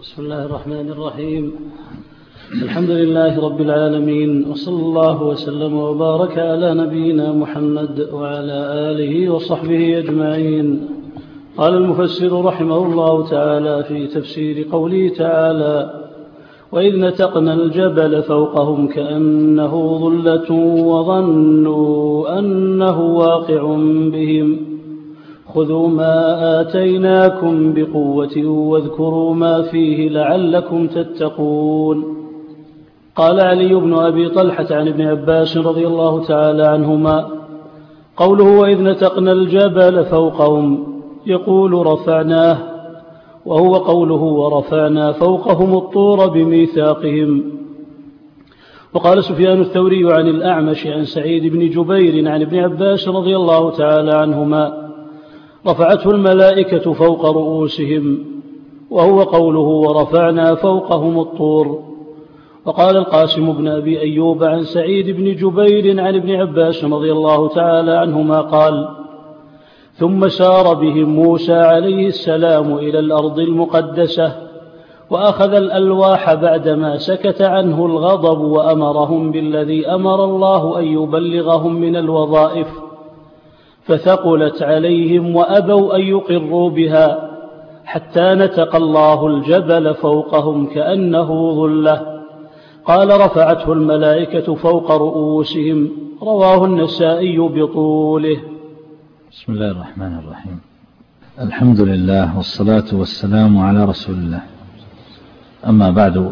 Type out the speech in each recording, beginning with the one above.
بسم الله الرحمن الرحيم. الحمد لله رب العالمين، وصلى الله وسلم وبارك على نبينا محمد وعلى آله وصحبه أجمعين. قال المفسر رحمه الله تعالى في تفسير قوله تعالى: وإذ نتقنا الجبل فوقهم كأنه ظلة وظنوا أنه واقع بهم خذوا ما آتيناكم بقوة واذكروا ما فيه لعلكم تتقون. قال علي بن أبي طلحة عن ابن عباس رضي الله تعالى عنهما: قوله وإذ نتقنا الجبل فوقهم يقول رفعناه، وهو قوله ورفعنا فوقهم الطور بميثاقهم. وقال سفيان الثوري عن الأعمش عن سعيد بن جبير عن ابن عباس رضي الله تعالى عنهما: رفعته الملائكة فوق رؤوسهم، وهو قوله ورفعنا فوقهم الطور. وقال القاسم بن أبي أيوب عن سعيد بن جبير عن ابن عباس رضي الله تعالى عنهما قال: ثم سار بهم موسى عليه السلام إلى الأرض المقدسة، وأخذ الألواح بعدما سكت عنه الغضب، وأمرهم بالذي أمر الله أن يبلغهم من الوظائف، فثقلت عليهم وأبوا أن يقروا بها، حتى نتق الله الجبل فوقهم كأنه ظلة. قال: رفعته الملائكة فوق رؤوسهم. رواه النسائي بطوله. بسم الله الرحمن الرحيم. الحمد لله والصلاة والسلام على رسول الله. أما بعد،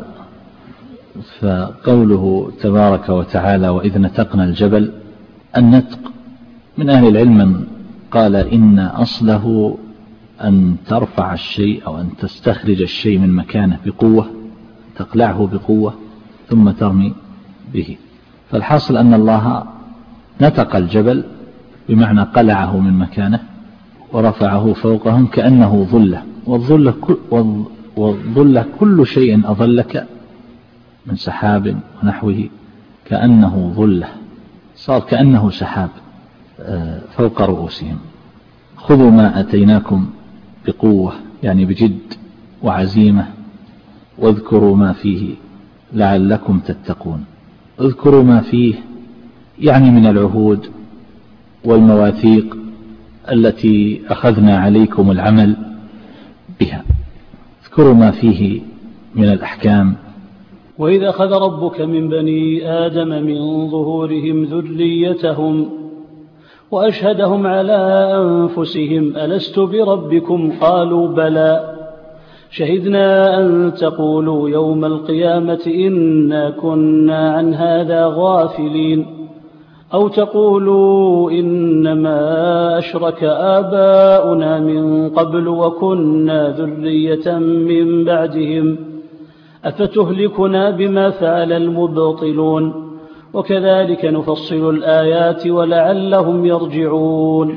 فقوله تبارك وتعالى وإذ نتقنا الجبل، النتق من أهل العلم من قال إن أصله أن ترفع الشيء أو أن تستخرج الشيء من مكانه بقوة، تقلعه بقوة ثم ترمي به. فالحاصل أن الله نتق الجبل بمعنى قلعه من مكانه ورفعه فوقهم كأنه ظلة. والظلة كل شيء أظلك من سحاب ونحوه، كأنه ظلة، صار كأنه سحاب فوق رؤوسهم. خذوا ما أتيناكم بقوة، يعني بجد وعزيمة، واذكروا ما فيه لعلكم تتقون. اذكروا ما فيه يعني من العهود والمواثيق التي أخذنا عليكم العمل بها. اذكروا ما فيه من الأحكام. وإذ أخذ ربك من بني آدم من ظهورهم ذريتهم وأشهدهم على أنفسهم ألست بربكم قالوا بلى شهدنا أن تقولوا يوم القيامة إنا كنا عن هذا غافلين أو تقولوا إنما أشرك آباؤنا من قبل وكنا ذرية من بعدهم أفتهلكنا بما فعل المبطلون وكذلك نفصل الآيات ولعلهم يرجعون.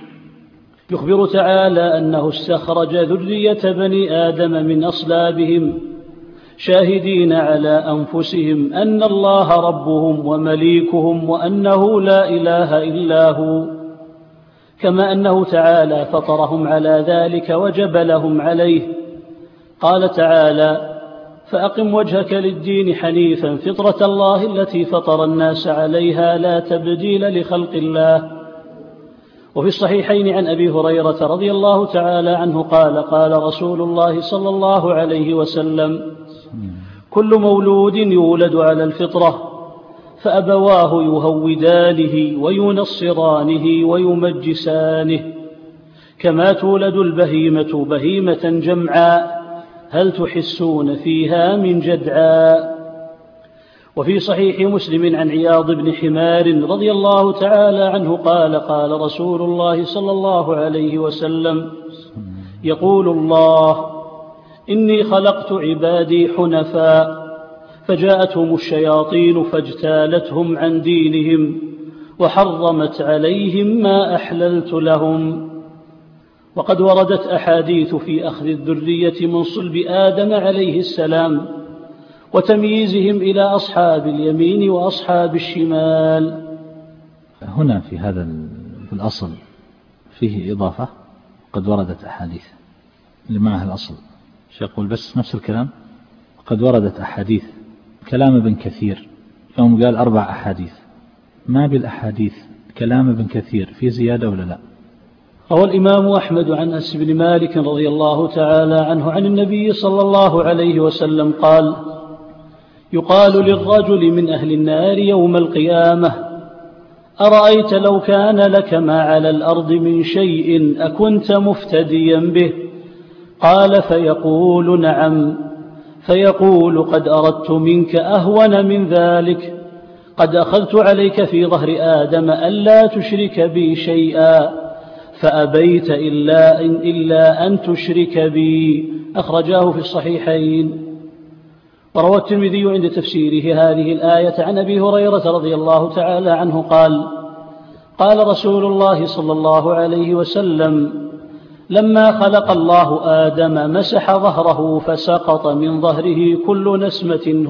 يخبر تعالى أنه استخرج ذرية بني آدم من أصلابهم شاهدين على أنفسهم أن الله ربهم ومليكهم وأنه لا إله إلا هو، كما أنه تعالى فطرهم على ذلك وجبلهم عليه. قال تعالى: فأقم وجهك للدين حنيفا فطرة الله التي فطر الناس عليها لا تبديل لخلق الله. وفي الصحيحين عن أبي هريرة رضي الله تعالى عنه قال: قال رسول الله صلى الله عليه وسلم: كل مولود يولد على الفطرة فأبواه يهودانه وينصرانه ويمجسانه، كما تولد البهيمة بهيمة جمعاء هل تحسون فيها من جدعاء. وفي صحيح مسلم عن عياض بن حمار رضي الله تعالى عنه قال: قال رسول الله صلى الله عليه وسلم: يقول الله: إني خلقت عبادي حنفاء فجاءتهم الشياطين فاجتالتهم عن دينهم وحرمت عليهم ما أحللت لهم. وقد وردت أحاديث في أخذ الذرية من صلب آدم عليه السلام وتمييزهم إلى أصحاب اليمين وأصحاب الشمال. هنا في هذا الأصل فيه إضافة، قد وردت أحاديث اللي معها الأصل يقول بس نفس الكلام. قد وردت أحاديث كلام ابن كثير، يوم قال 4 أحاديث، ما بالأحاديث كلام ابن كثير في زيادة ولا لا؟ روى الإمام أحمد عن أنس بن مالك رضي الله تعالى عنه عن النبي صلى الله عليه وسلم قال: يقال للرجل من أهل النار يوم القيامة: أرأيت لو كان لك ما على الأرض من شيء أكنت مفتديا به؟ قال: فيقول: نعم. فيقول: قد أردت منك أهون من ذلك، قد أخذت عليك في ظهر آدم ألا تشرك بي شيئا فأبيت إلا أن تشرك بي. أخرجاه في الصحيحين. وروى الترمذي عند تفسيره هذه الآية عن أبي هريرة رضي الله تعالى عنه قال: قال رسول الله صلى الله عليه وسلم: لما خلق الله آدم مسح ظهره فسقط من ظهره كل نسمة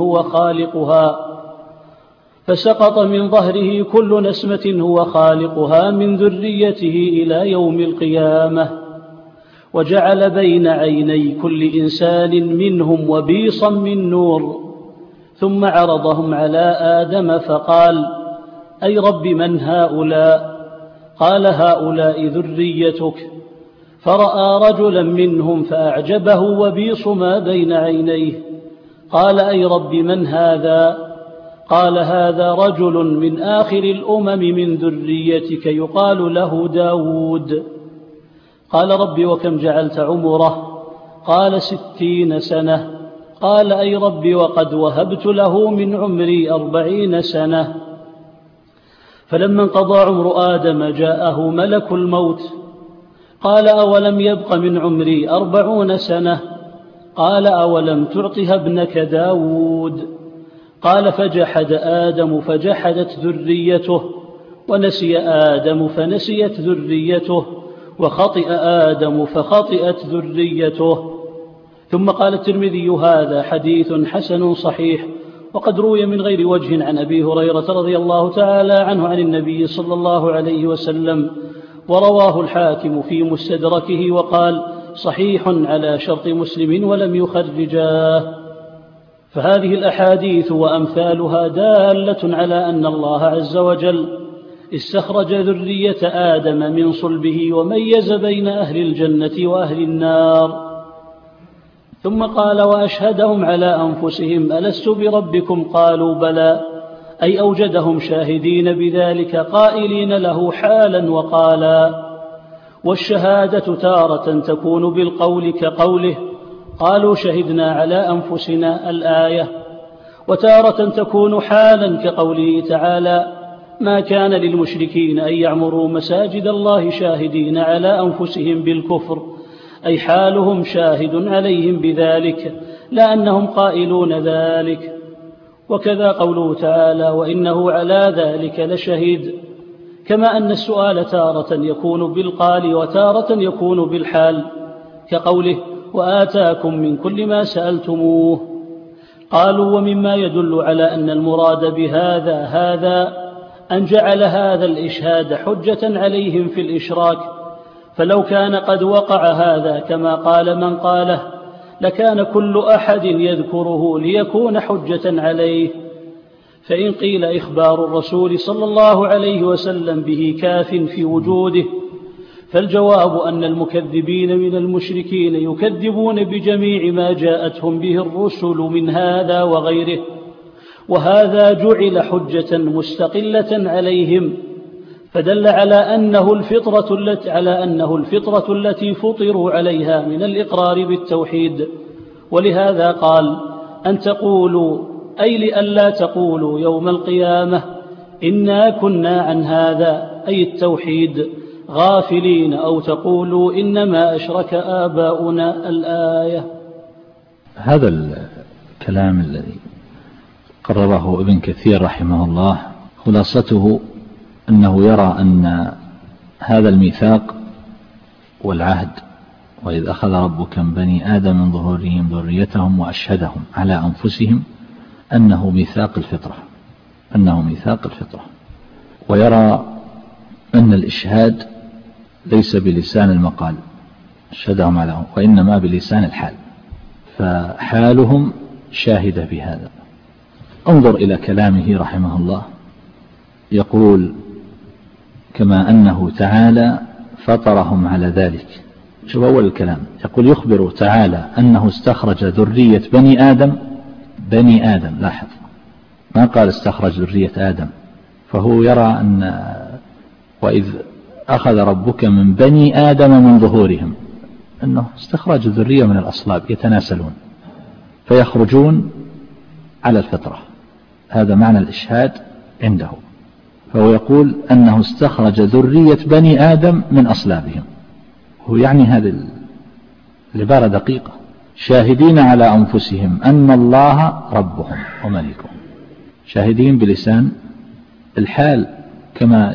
هو خالقها من ذريته إلى يوم القيامة، وجعل بين عيني كل إنسان منهم وبيصا من نور، ثم عرضهم على آدم فقال: أي رب من هؤلاء؟ قال: هؤلاء ذريتك. فرأى رجلا منهم فأعجبه وبيص ما بين عينيه، قال: أي رب من هذا؟ قال: هذا رجل من آخر الأمم من ذريتك يقال له داود. قال: رب وكم جعلت عمره؟ قال: 60 سنة. قال: أي رب وقد وهبت له من عمري 40 سنة. فلما انقضى عمر آدم جاءه ملك الموت، قال: أولم يبق من عمري 40 سنة؟ قال: أولم تعطها ابنك داود؟ قال: فجحد آدم فجحدت ذريته، ونسي آدم فنسيت ذريته، وخطئ آدم فخطئت ذريته. ثم قال الترمذي: هذا حديث حسن صحيح. وقد روي من غير وجه عن أبي هريرة رضي الله تعالى عنه عن النبي صلى الله عليه وسلم، ورواه الحاكم في مستدركه وقال: صحيح على شرط مسلم ولم يخرجاه. فهذه الأحاديث وأمثالها دالة على أن الله عز وجل استخرج ذرية آدم من صلبه وميز بين أهل الجنة وأهل النار. ثم قال: وأشهدهم على أنفسهم ألست بربكم؟ قالوا: بلى. أي أوجدهم شاهدين بذلك قائلين له حالا وقالا. والشهادة تارة تكون بالقول كقوله: قالوا شهدنا على أنفسنا الآية، وتارة تكون حالا كقوله تعالى: ما كان للمشركين أن يعمروا مساجد الله شاهدين على أنفسهم بالكفر، أي حالهم شاهد عليهم بذلك لا أنهم قائلون ذلك. وكذا قوله تعالى: وإنه على ذلك لشهيد. كما أن السؤال تارة يكون بالقال وتارة يكون بالحال، كقوله: وآتاكم من كل ما سألتموه. قالوا: ومما يدل على أن المراد هذا أن جعل هذا الإشهاد حجة عليهم في الإشراك، فلو كان قد وقع هذا كما قال من قاله لكان كل أحد يذكره ليكون حجة عليه. فإن قيل إخبار الرسول صلى الله عليه وسلم به كاف في وجوده، فالجواب أن المكذبين من المشركين يكذبون بجميع ما جاءتهم به الرسل من هذا وغيره، وهذا جعل حجة مستقلة عليهم، فدل على أنه الفطرة التي فطروا عليها من الإقرار بالتوحيد. ولهذا قال: أن تقولوا، أي لئلا تقولوا يوم القيامة إنا كنا عن هذا، أي التوحيد، غافلين، أو تقولوا إنما أشرك آباؤنا. الآية. هذا الكلام الذي قرره ابن كثير رحمه الله خلاصته أنه يرى أن هذا الميثاق والعهد: وإذ أخذ ربك من بني آدم من ظهورهم ذريتهم وأشهدهم على أنفسهم، أنه ميثاق الفطرة، ويرى أن الإشهاد ليس بلسان المقال أشهدهم على، وإنما بلسان الحال، فحالهم شاهدة بهذا. انظر إلى كلامه رحمه الله، يقول: كما أنه تعالى فطرهم على ذلك. شوف أول الكلام، يقول: يخبر تعالى أنه استخرج ذرية بني آدم. لاحظ، ما قال استخرج ذرية آدم، فهو يرى أن وإذ أخذ ربك من بني آدم من ظهورهم، أنه استخرج الذرية من الأصلاب يتناسلون فيخرجون على الفطرة، هذا معنى الإشهاد عنده. فهو يقول أنه استخرج ذرية بني آدم من أصلابهم، هو يعني هذه العبارة دقيقة، شاهدين على أنفسهم أن الله ربهم وملكهم، شاهدين بلسان الحال كما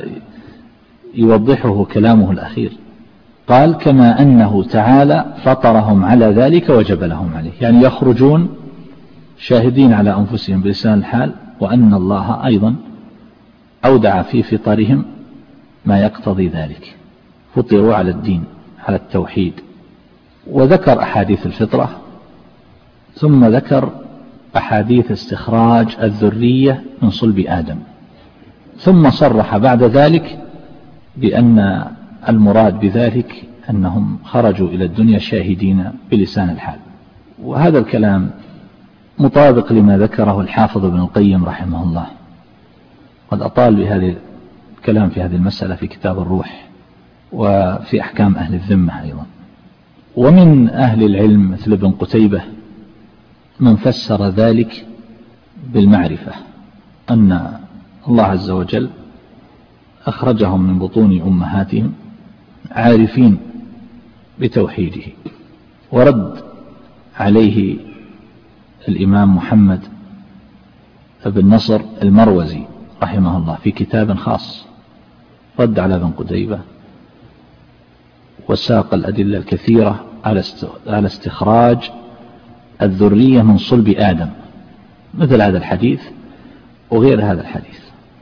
يوضحه كلامه الأخير. قال: كما أنه تعالى فطرهم على ذلك وجبلهم عليه، يعني يخرجون شاهدين على أنفسهم بلسان الحال، وأن الله أيضا أودع في فطرهم ما يقتضي ذلك، فطروا على الدين، على التوحيد. وذكر أحاديث الفطرة، ثم ذكر أحاديث استخراج الذرية من صلب آدم، ثم صرح بعد ذلك بأن المراد بذلك أنهم خرجوا إلى الدنيا شاهدين بلسان الحال. وهذا الكلام مطابق لما ذكره الحافظ ابن القيم رحمه الله، قد أطال بهذا الكلام في هذه المسألة في كتاب الروح وفي أحكام أهل الذمة أيضا. ومن أهل العلم مثل ابن قتيبة من فسر ذلك بالمعرفة، أن الله عز وجل أخرجهم من بطون أمهاتهم عارفين بتوحيده. ورد عليه الإمام محمد بن نصر المروزي رحمه الله في كتاب خاص، رد على ابن قتيبة وساق الأدلة الكثيرة على استخراج الذرية من صلب آدم، مثل هذا الحديث وغير هذا الحديث.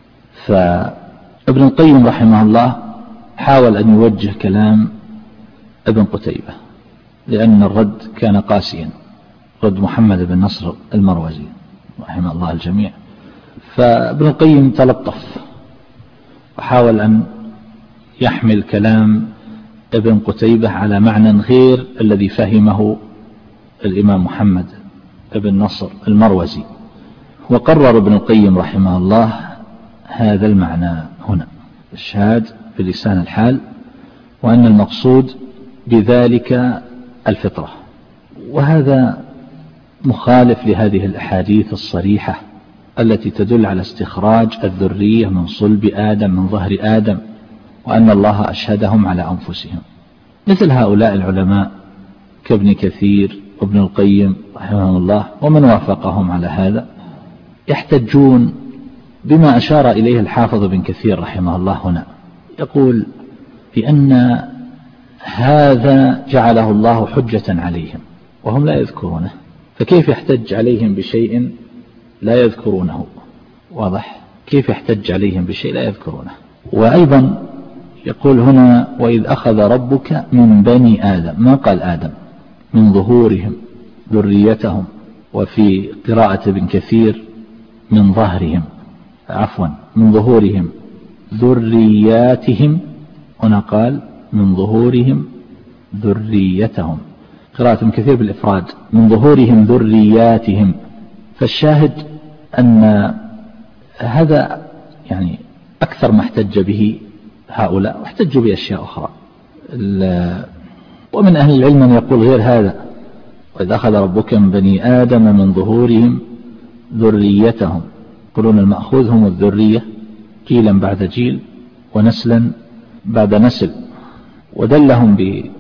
فابن القيم رحمه الله حاول أن يوجه كلام ابن قتيبة، لأن الرد كان قاسيا، رد محمد بن نصر المروزي رحمه الله الجميع. فابن القيم تلطف وحاول أن يحمل كلام ابن قتيبة على معنى غير الذي فهمه الإمام محمد بن نصر المروزي. وقرر ابن القيم رحمه الله هذا المعنى هنا، الشهاد بلسان الحال، وأن المقصود بذلك الفطرة. وهذا مخالف لهذه الأحاديث الصريحة التي تدل على استخراج الذرية من صلب آدم، من ظهر آدم، وأن الله أشهدهم على أنفسهم. مثل هؤلاء العلماء كابن كثير وابن القيم رحمهم الله ومن وافقهم على هذا يحتجون بما أشار إليه الحافظ بن كثير رحمه الله هنا، يقول بأن هذا جعله الله حجة عليهم وهم لا يذكرونه، فكيف يحتج عليهم بشيء لا يذكرونه؟ واضح؟ كيف يحتج عليهم بشيء لا يذكرونه؟ وأيضا يقول هنا: وإذ أخذ ربك من بني آدم، ما قال آدم، من ظهورهم ذريتهم. وفي قراءة ابن كثير من ظهرهم، عفوا من ظهورهم ذرياتهم، هنا قال من ظهورهم ذريتهم. قراءة ابن كثير بالإفراد من ظهورهم ذرياتهم. فالشاهد أن هذا يعني أكثر ما احتج به هؤلاء، واحتجوا بأشياء أخرى. ومن أهل العلم من يقول غير هذا: وإذ أخذ ربك من بني آدم من ظهورهم ذريتهم، يقولون المأخوذ هم الذرية، جيلا بعد جيل ونسلا بعد نسل، ودلهم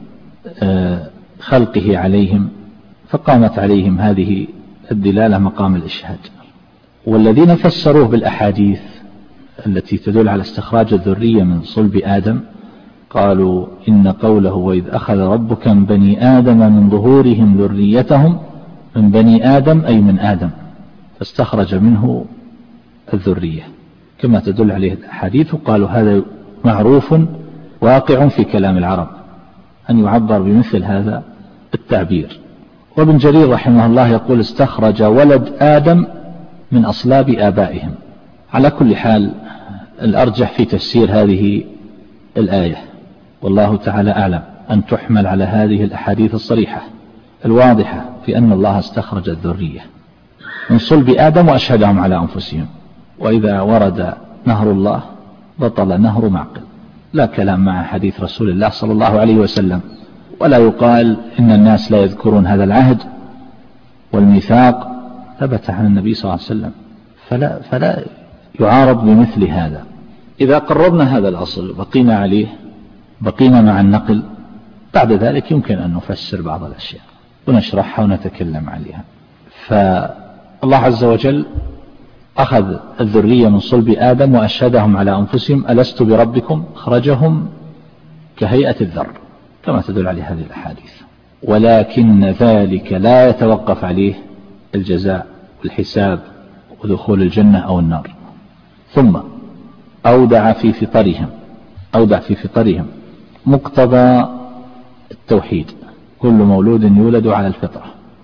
بخلقه عليهم، فقامت عليهم هذه الدلالة مقام الإشهاد. والذين فسروه بالأحاديث التي تدل على استخراج الذرية من صلب آدم قالوا إن قوله وإذ أخذ ربك من بني آدم من ظهورهم ذريتهم، من بني آدم أي من آدم، فاستخرج منه الذرية كما تدل عليه الأحاديث. قالوا هذا معروف واقع في كلام العرب أن يعبر بمثل هذا التعبير، وابن جرير رحمه الله يقول استخرج ولد آدم من أصلاب آبائهم. على كل حال الأرجح في تفسير هذه الآية والله تعالى أعلم أن تحمل على هذه الأحاديث الصريحة الواضحة في أن الله استخرج الذرية من صلب آدم وأشهدهم على أنفسهم. وإذا ورد نهر الله بطل نهر معقل. لا كلام مع حديث رسول الله صلى الله عليه وسلم، ولا يقال إن الناس لا يذكرون هذا العهد والميثاق ثبت عن النبي صلى الله عليه وسلم، فلا يعارض بمثل هذا. إذا قررنا هذا الأصل بقينا عليه، بقينا مع النقل، بعد ذلك يمكن أن نفسر بعض الأشياء ونشرحها ونتكلم عليها. فالله عز وجل أخذ الذرية من صلب آدم وأشهدهم على أنفسهم ألست بربكم، أخرجهم كهيئة الذر كما تدل عليه هذه الأحاديث، ولكن ذلك لا يتوقف عليه الجزاء والحساب ودخول الجنة أو النار. ثم أودع في فطرهم مقتضى التوحيد، كل مولود يولد على الفطرة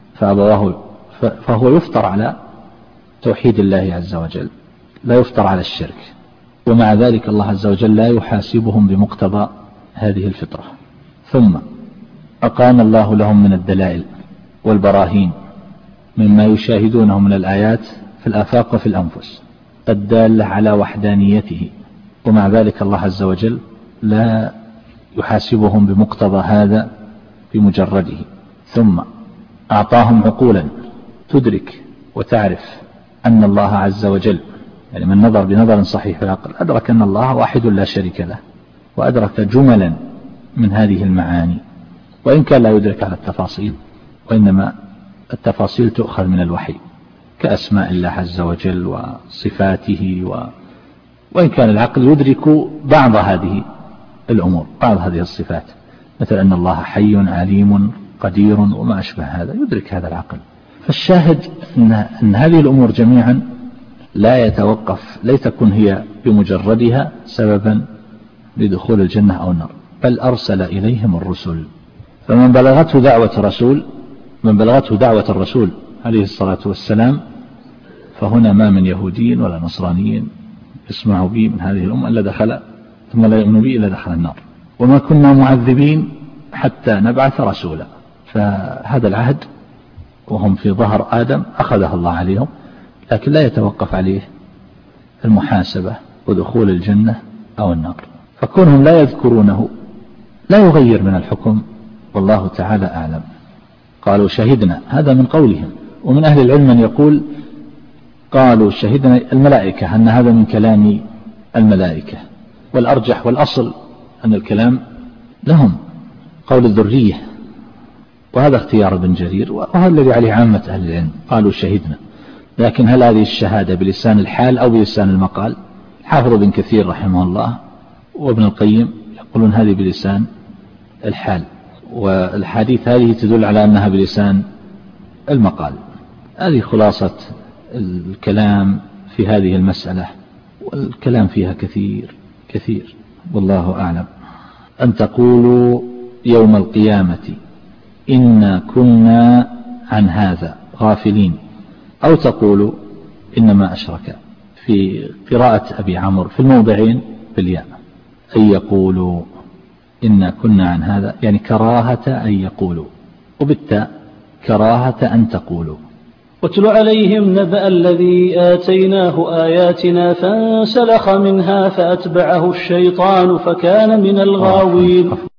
فهو يفطر على توحيد الله عز وجل، لا يفطر على الشرك، ومع ذلك الله عز وجل لا يحاسبهم بمقتضى هذه الفطرة. ثم أقام الله لهم من الدلائل والبراهين مما يشاهدونه من الآيات في الآفاق وفي الأنفس الدالة على وحدانيته، ومع ذلك الله عز وجل لا يحاسبهم بمقتضى هذا بمجرده. ثم أعطاهم عقولا تدرك وتعرف أن الله عز وجل، يعني من نظر بنظر صحيح في العقل أدرك أن الله واحد لا شريك له، وأدرك جملا من هذه المعاني، وإن كان لا يدرك على التفاصيل، وإنما التفاصيل تؤخذ من الوحي كأسماء الله عز وجل وصفاته، وإن كان العقل يدرك بعض هذه الأمور، بعض هذه الصفات، مثل أن الله حي عليم قدير وما أشبه هذا، يدرك هذا العقل. فالشاهد أن هذه الأمور جميعا لا تكون هي بمجردها سببا لدخول الجنة أو النار، بل أرسل إليهم الرسل. فمن بلغته دعوة الرسول عليه الصلاة والسلام، فهنا ما من يهودي ولا نصراني يسمع بي من هذه الأمة إلا دخل، ثم لا يؤمن بي إلا دخل النار، وما كنا معذبين حتى نبعث رسولا. فهذا العهد وهم في ظهر آدم أخذه الله عليهم، لكن لا يتوقف عليه المحاسبة ودخول الجنة أو النار. فكونهم لا يذكرونه لا يغير من الحكم، والله تعالى أعلم. قالوا شهدنا، هذا من قولهم. ومن أهل العلم من يقول قالوا شهدنا الملائكة، أن هذا من كلام الملائكة، والأرجح والأصل أن الكلام لهم قول الذرية، وهذا اختيار ابن جرير، وهذا الذي عليه عامة أهل العلم، قالوا شهدنا. لكن هل هذه الشهادة بلسان الحال أو بلسان المقال؟ حافظ بن كثير رحمه الله وابن القيم يقولون هذه بلسان الحال، والحديث هذه تدل على أنها بلسان المقال. هذه خلاصة الكلام في هذه المسألة، والكلام فيها كثير والله أعلم. أن تقولوا يوم القيامة إنا كنا عن هذا غافلين، أو تقولوا إنما أشرك. في قراءة أبي عمرو في الموضعين بالياء، أن يقولوا إنا كنا عن هذا، يعني كراهة أن يقولوا، وبالتاء كراهة أن تقولوا. واتل عليهم نبأ الذي آتيناه آياتنا فانسلخ منها فأتبعه الشيطان فكان من الغاوين.